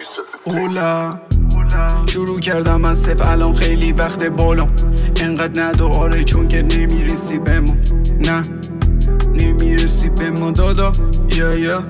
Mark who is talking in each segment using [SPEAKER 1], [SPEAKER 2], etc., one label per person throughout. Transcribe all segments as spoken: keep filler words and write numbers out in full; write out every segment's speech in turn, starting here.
[SPEAKER 1] اولا شروع کردم از صفر، الان خیلی وقت بالام. انقدر ندو آره چون که نمیرسی به ما، نه نمیرسی به ما دادا. یا یا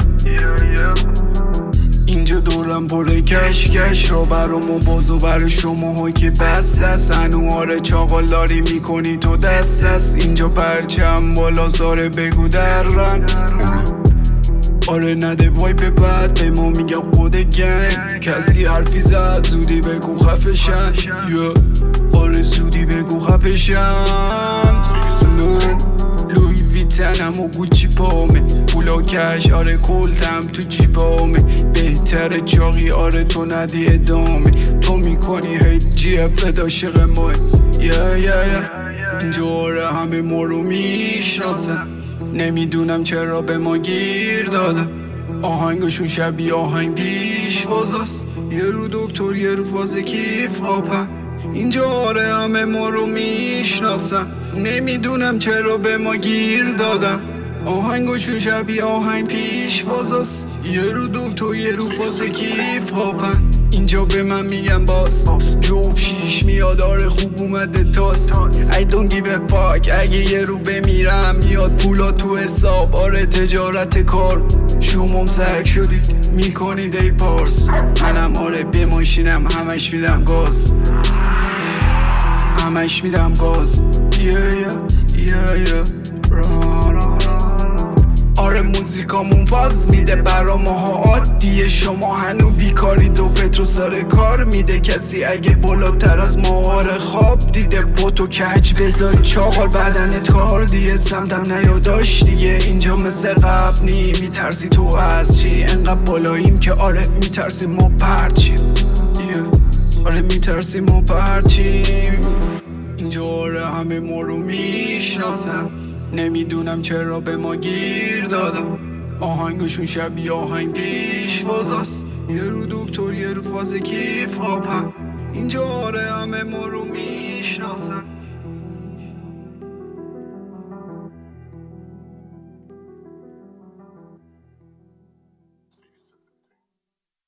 [SPEAKER 1] اینجا دورم پره کش کش را برام و بازو برای شما های که بس است. هنو آره چاقال داری میکنی تو دست است. اینجا پرچم بالا زاره بگو درن، آره نده وای به بعد به ما میگم خود گنگ. کسی حرفی زد زودی بگو خفشن، یا آره زودی بگو خفشن. من لوی ویتنم و گوچی پامه، پولا کش آره کلتم تو جیبامه. بهتره چاقی آره تو ندی ادامه، تو میکنی هیت جی اف داشق ماه. یا یا یا اینجا آره همه ما رو میشناسن، نمیدونم چرا به ما گیر دادن. آهنگشون شبیه آهنگ پیشوازاست، یه رو دکتر یه رو فاز کیف قاپن. اینجا آره همه ما رو میشناسن، نمیدونم چرا به ما گیر دادن. آهنگشون شبیه آهنگ پیشوازاست، یه رو دکتر یه رو فاز کیف قاپن. اینجا به من میگن باس، جوف شیش میاد آره خوب اومده تاس. I don't give a fuck اگه یه رو بمیرم میاد پولا تو حساب. آره تجارت کار شمام سرک شدید میکنید ای پارس. منم آره به ماشینم همش میدم گاز، همش میدم گاز. yeah yeah yeah yeah را را آره موزیکامون فاز میده برا ماها عادیه. شما هنو بیکارید و پترو ساره کار میده. کسی اگه بالاتر از ما آره خواب دیده با تو کج بذاری چاقال بدنت کار دیگه. سمتم نیاداش دیگه اینجا مثل قبل نی، میترسی تو از چی؟ انقدر بالاییم که آره میترسی ما پرچیم، yeah. آره میترسی ما پرچیم. اینجا آره همه ما رو میشناسن، نمیدونم چرا به ما گیر دادم. آهنگشون شبیه آهنگ پیشوازاست، یه رو دکتر یه رو فاز کیف قاپن. اینجا آره همه ما رو میشناسن.